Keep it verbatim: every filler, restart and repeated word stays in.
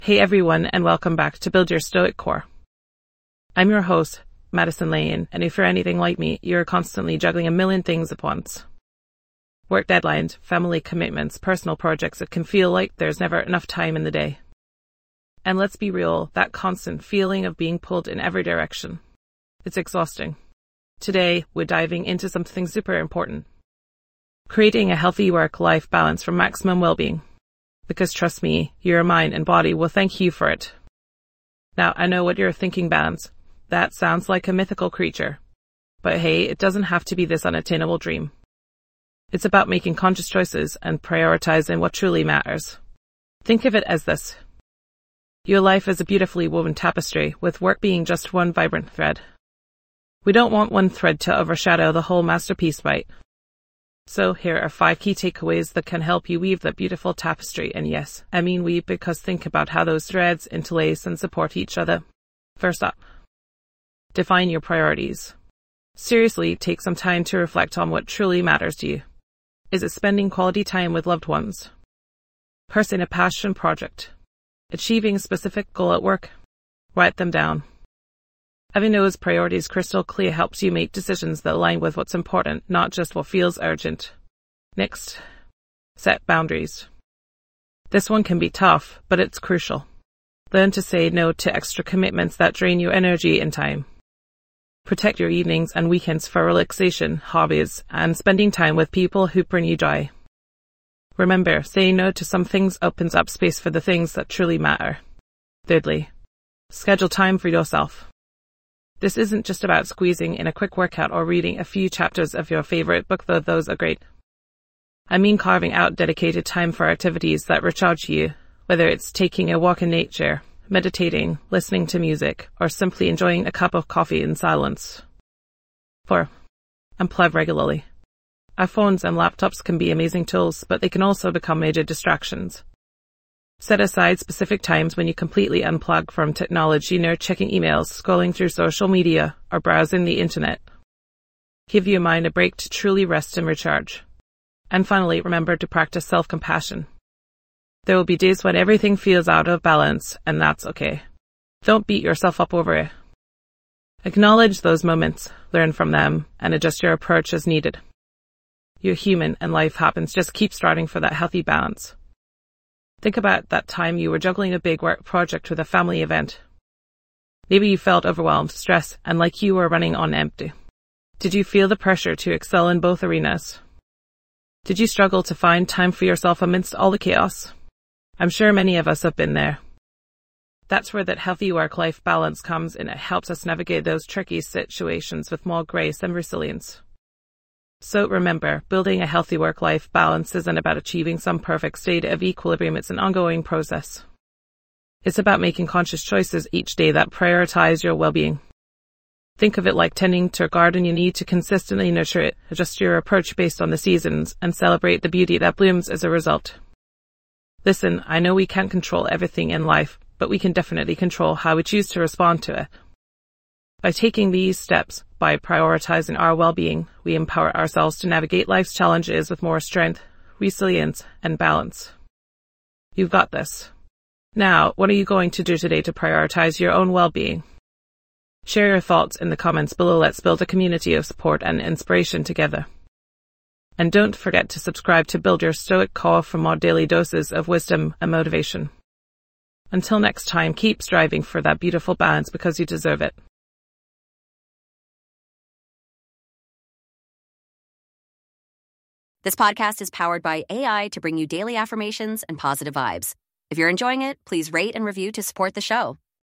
Hey everyone, and welcome back to Build Your Stoic Core. I'm your host, Madison Lane, and if you're anything like me, you're constantly juggling a million things at once. Work deadlines, family commitments, personal projects. It can feel like there's never enough time in the day. And let's be real, that constant feeling of being pulled in every direction. It's exhausting. Today, we're diving into something super important. Creating a healthy work-life balance for maximum well-being. Because trust me, your mind and body will thank you for it. Now, I know what you're thinking, balance. That sounds like a mythical creature. But hey, it doesn't have to be this unattainable dream. It's about making conscious choices and prioritizing what truly matters. Think of it as this. Your life is a beautifully woven tapestry, with work being just one vibrant thread. We don't want one thread to overshadow the whole masterpiece, right? So here are five key takeaways that can help you weave that beautiful tapestry. And yes, I mean weave because think about how those threads interlace and support each other. First up, define your priorities. Seriously, take some time to reflect on what truly matters to you. Is it spending quality time with loved ones? Pursuing a passion project? Achieving a specific goal at work? Write them down. Having those priorities crystal clear helps you make decisions that align with what's important, not just what feels urgent. Next, set boundaries. This one can be tough, but it's crucial. Learn to say no to extra commitments that drain your energy and time. Protect your evenings and weekends for relaxation, hobbies, and spending time with people who bring you joy. Remember, saying no to some things opens up space for the things that truly matter. Thirdly, schedule time for yourself. This isn't just about squeezing in a quick workout or reading a few chapters of your favorite book, though those are great. I mean carving out dedicated time for activities that recharge you, whether it's taking a walk in nature, meditating, listening to music, or simply enjoying a cup of coffee in silence. Four, unplug regularly. Our phones and laptops can be amazing tools, but they can also become major distractions. Set aside specific times when you completely unplug from technology, no checking emails, scrolling through social media, or browsing the internet. Give your mind a break to truly rest and recharge. And finally, remember to practice self-compassion. There will be days when everything feels out of balance, and that's okay. Don't beat yourself up over it. Acknowledge those moments, learn from them, and adjust your approach as needed. You're human and life happens, just keep striving for that healthy balance. Think about that time you were juggling a big work project with a family event. Maybe you felt overwhelmed, stressed, and like you were running on empty. Did you feel the pressure to excel in both arenas? Did you struggle to find time for yourself amidst all the chaos? I'm sure many of us have been there. That's where that healthy work-life balance comes in. It helps us navigate those tricky situations with more grace and resilience. So remember, building a healthy work-life balance isn't about achieving some perfect state of equilibrium. It's an ongoing process. It's about making conscious choices each day that prioritize your well-being. Think of it like tending to a garden. You need to consistently nurture it, adjust your approach based on the seasons, and celebrate the beauty that blooms as a result. Listen, I know we can't control everything in life, but we can definitely control how we choose to respond to it. By taking these steps, by prioritizing our well-being, we empower ourselves to navigate life's challenges with more strength, resilience, and balance. You've got this. Now, what are you going to do today to prioritize your own well-being? Share your thoughts in the comments below. Let's build a community of support and inspiration together. And don't forget to subscribe to Build Your Stoic Core for more daily doses of wisdom and motivation. Until next time, keep striving for that beautiful balance because you deserve it. This podcast is powered by A I to bring you daily affirmations and positive vibes. If you're enjoying it, please rate and review to support the show.